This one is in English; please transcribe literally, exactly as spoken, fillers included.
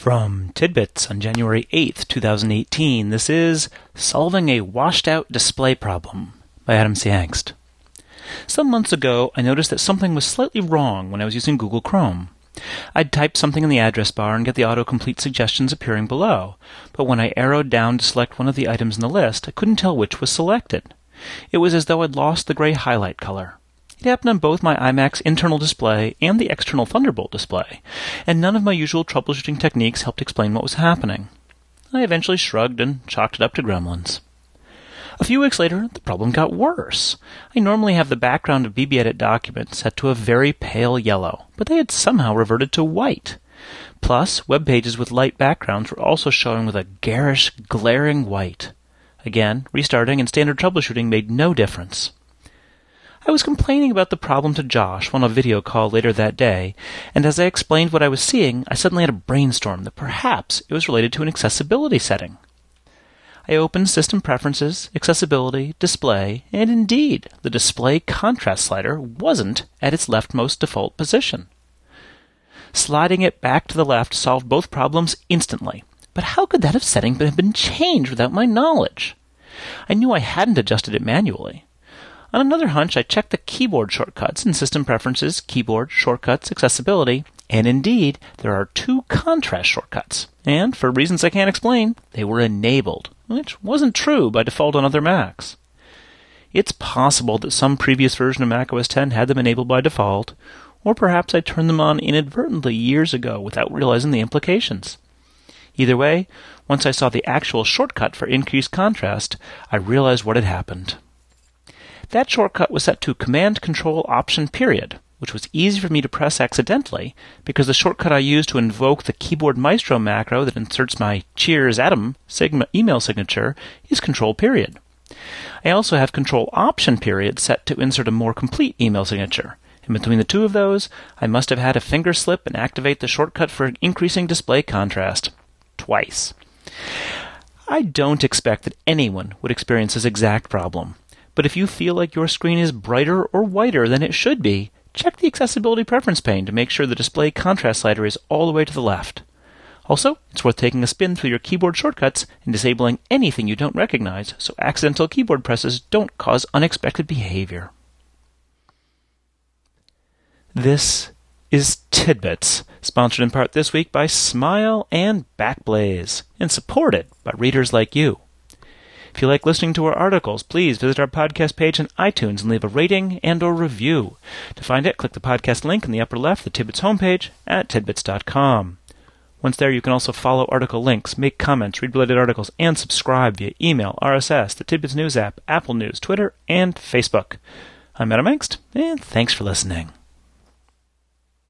From Tidbits on January eighth, twenty eighteen, this is Solving a Washed-Out Display Problem by Adam C. Angst. Some months ago, I noticed that something was slightly wrong when I was using Google Chrome. I'd type something in the address bar and get the autocomplete suggestions appearing below, but when I arrowed down to select one of the items in the list, I couldn't tell which was selected. It was as though I'd lost the gray highlight color. It happened on both my iMac's internal display and the external Thunderbolt display, and none of my usual troubleshooting techniques helped explain what was happening. I eventually shrugged and chalked it up to gremlins. A few weeks later, the problem got worse. I normally have the background of BBEdit documents set to a very pale yellow, but they had somehow reverted to white. Plus, web pages with light backgrounds were also showing with a garish, glaring white. Again, restarting and standard troubleshooting made no difference. I was complaining about the problem to Josh on a video call later that day, and as I explained what I was seeing, I suddenly had a brainstorm that perhaps it was related to an accessibility setting. I opened System Preferences, Accessibility, Display, and indeed, the Display Contrast slider wasn't at its leftmost default position. Sliding it back to the left solved both problems instantly, but how could that have setting have been changed without my knowledge? I knew I hadn't adjusted it manually. On another hunch, I checked the keyboard shortcuts in System Preferences, Keyboard, Shortcuts, Accessibility, and indeed, there are two contrast shortcuts. And, for reasons I can't explain, they were enabled, which wasn't true by default on other Macs. It's possible that some previous version of Mac O S X had them enabled by default, or perhaps I turned them on inadvertently years ago without realizing the implications. Either way, once I saw the actual shortcut for increased contrast, I realized what had happened. That shortcut was set to Command-Control-Option-Period, which was easy for me to press accidentally because the shortcut I used to invoke the Keyboard Maestro macro that inserts my Cheers Adam Sigma email signature is Control-Period. I also have Control-Option-Period set to insert a more complete email signature, and between the two of those, I must have had a finger slip and activate the shortcut for increasing display contrast. Twice. I don't expect that anyone would experience this exact problem. But if you feel like your screen is brighter or whiter than it should be, check the Accessibility Preference pane to make sure the Display Contrast slider is all the way to the left. Also, it's worth taking a spin through your keyboard shortcuts and disabling anything you don't recognize so accidental keyboard presses don't cause unexpected behavior. This is Tidbits, sponsored in part this week by Smile and Backblaze, and supported by readers like you. If you like listening to our articles, please visit our podcast page on iTunes and leave a rating and or review. To find it, click the podcast link in the upper left of the Tidbits homepage at tidbits dot com. Once there, you can also follow article links, make comments, read related articles, and subscribe via email, R S S, the Tidbits News app, Apple News, Twitter, and Facebook. I'm Adam Angst, and thanks for listening.